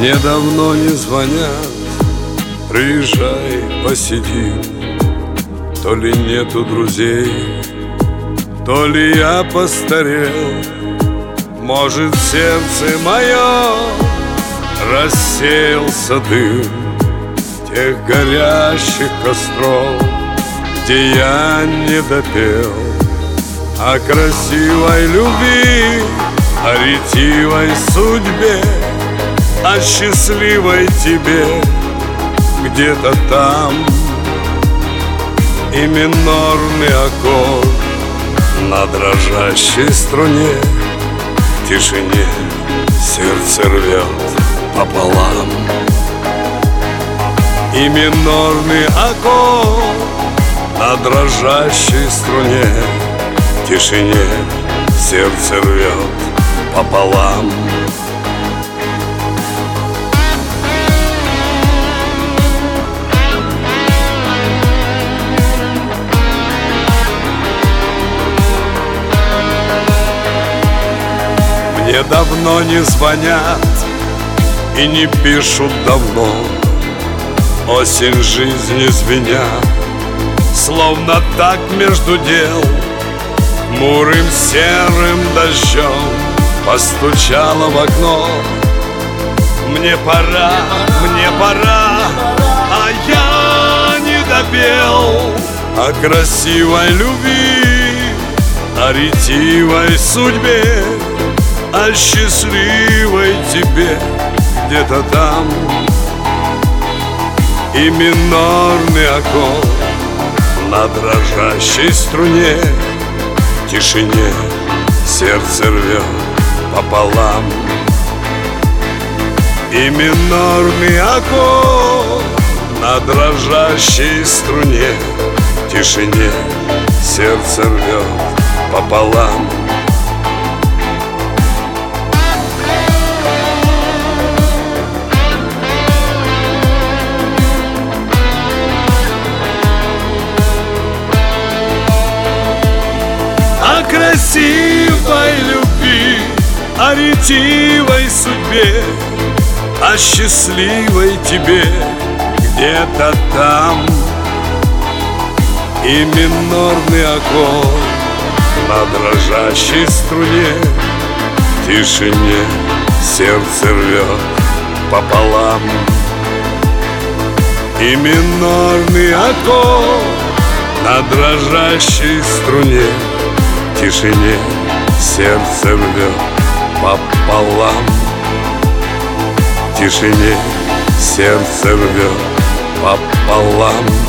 Мне давно не звонят, приезжай, посидим. То ли нету друзей, то ли я постарел. Может, в сердце мое рассеялся дым тех горящих костров, где я не допел о красивой любви, о ретивой судьбе, о счастливой тебе. Где-то там и минорный аккорд на дрожащей струне, в тишине сердце рвет пополам. И минорный аккорд на дрожащей струне, в тишине сердце рвет пополам. Мне давно не звонят и не пишут давно. Осень жизни звенят, словно так между дел. Хмурым серым дождем постучала в окно. Мне пора, а я не допел о красивой любви, о ретивой судьбе, о счастливой тебе. Где-то там и минорный аккорд на дрожащей струне, в тишине сердце рвет пополам. И минорный аккорд на дрожащей струне, в тишине сердце рвет пополам. О красивой любви, о ретивой судьбе, о счастливой тебе. Где-то там и минорный аккорд на дрожащей струне, в тишине сердце рвет пополам. И минорный аккорд на дрожащей струне, в тишине сердце рвет пополам. В тишине сердце рвет пополам.